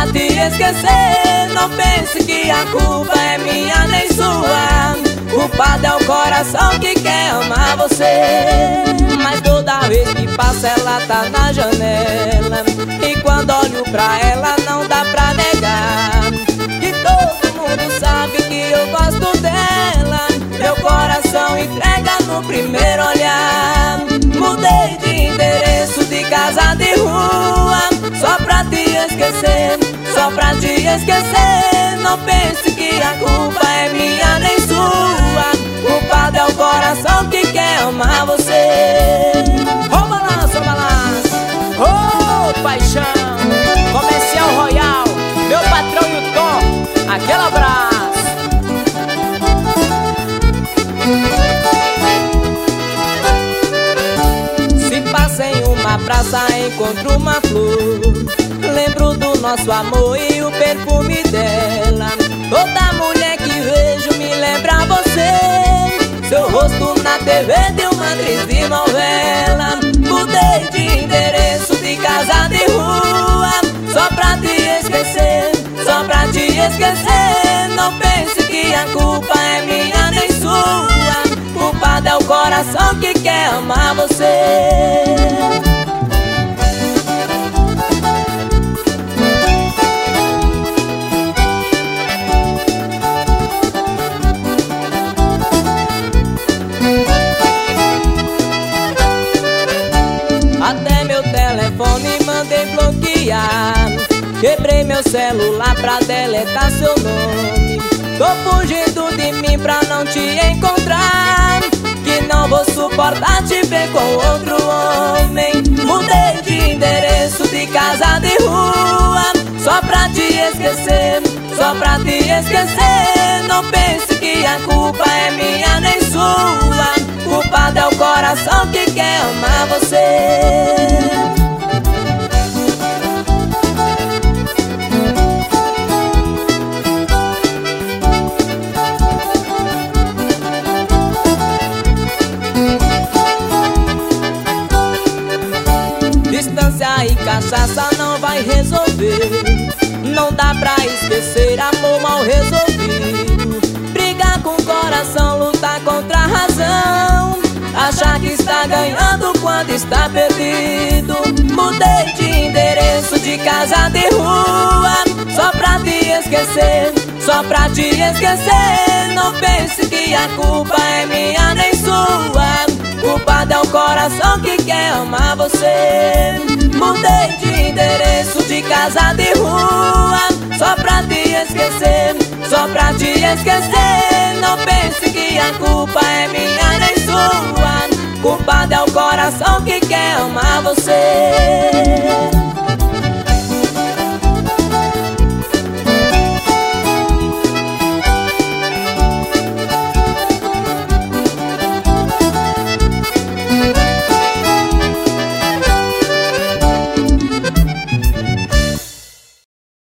te esquecer. Não pense que a culpa é minha nem sua. Culpado é o coração que quer amar você. Mas toda vez que passa ela tá na janela, e quando olho pra ela não dá pra negar que todo mundo sabe que eu gosto dela. Meu coração entrega no primeiro olhar. Mudei de endereço, de casa, de rua, só pra te esquecer, só pra te esquecer. Não pense que a culpa é minha nem sua. Culpado é o coração que quer amar você. Ô balanço, ô paixão, Comercial Royal, meu patrão e o Tom, aquele abraço. Se passa em uma praça, encontro uma flor, lembro do nosso amor e o perfume dela. Toda mulher que vejo me lembra você, seu rosto na TV de uma triste novela. Mudei de endereço, de casa, de rua, só pra te esquecer, só pra te esquecer. Não pense que a culpa é minha nem sua. Culpado é o coração que quer amar você. Até meu telefone mandei bloquear, quebrei meu celular pra deletar seu nome. Tô fugindo de mim pra não te encontrar, que não vou suportar te ver com outro homem. Mudei de endereço, de casa, de rua, só pra te esquecer, só pra te esquecer. Não pense que a culpa é minha nem sua. Culpado é o coração que quer amar você. Distância e cachaça não vai resolver. Não dá pra esquecer amor mal resolvido. Brigar com o coração, lutar contra a razão, achar que está ganhando quando está perdido. Mudei de endereço, de casa, de rua, só pra te esquecer, só pra te esquecer. Não pense que a culpa é minha nem sua. Culpado é o coração que quer amar você. Mudei de endereço, de casa, de rua, só pra te esquecer, só pra te esquecer. Não pense que a culpa é minha nem sua. Culpado é o coração que quer amar você.